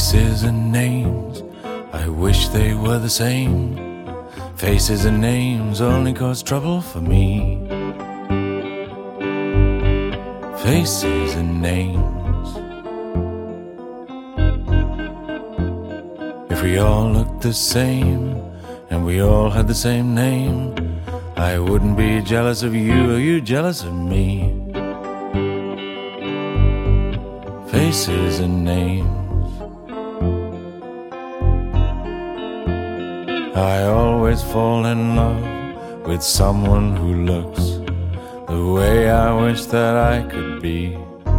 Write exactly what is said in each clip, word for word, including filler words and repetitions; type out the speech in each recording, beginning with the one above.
Faces and names, I wish they were the same. Faces and names only cause trouble for me. Faces and names. If we all looked the same and we all had the same name, I wouldn't be jealous of you or you jealous of me. Faces and names. I always fall in love with someone who looks the way I wish that I could be.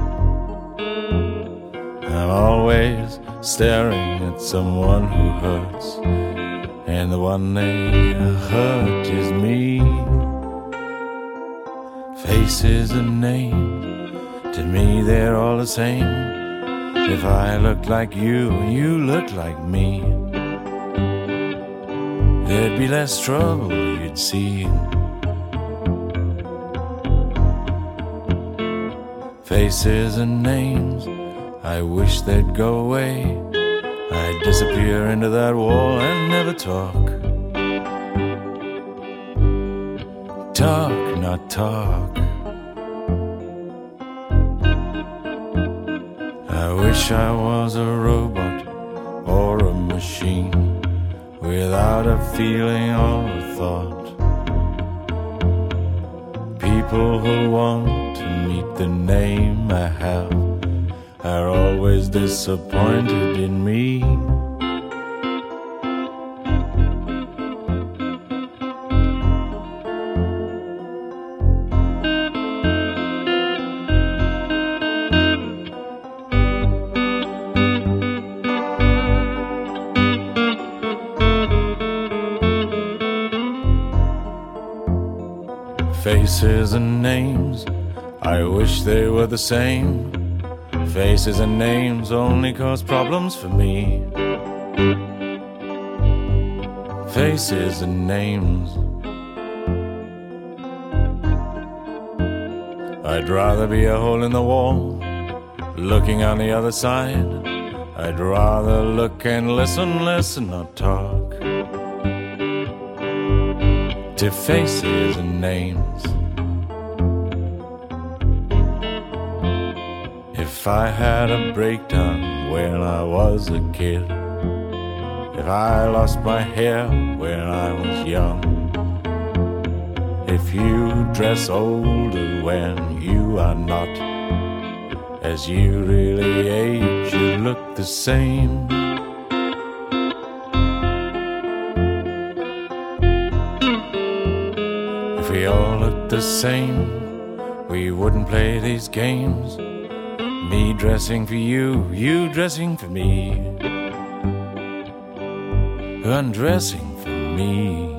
I'm always staring at someone who hurts, and the one they hurt is me. Faces and names, to me they're all the same. If I look like you and you look like me, there'd be less trouble, you'd see. Faces and names, I wish they'd go away. I'd disappear into that wall and never talk. Talk, not talk. I wish I was a robot or a machine, without a feeling or a thought. People who want to meet the name I have are always disappointed in me. Faces and names, I wish they were the same. Faces and names only cause problems for me. Faces and names. I'd rather be a hole in the wall, looking on the other side. I'd rather look and listen, listen, not talk. To faces and names. If I had a breakdown when I was a kid, if I lost my hair when I was young, if you dress older when you are not, as you really age, you look the same. If we all looked the same, we wouldn't play these games. Me dressing for you, you dressing for me, undressing for me.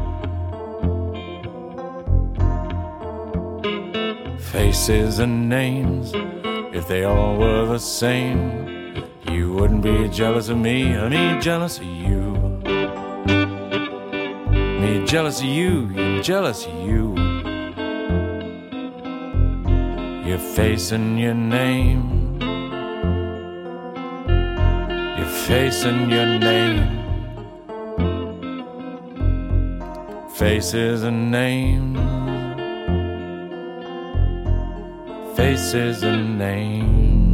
Faces and names, if they all were the same, you wouldn't be jealous of me or me jealous of you. Me jealous of you, you jealous of you. Your face and your name, your face and your name. Faces and names, faces and names.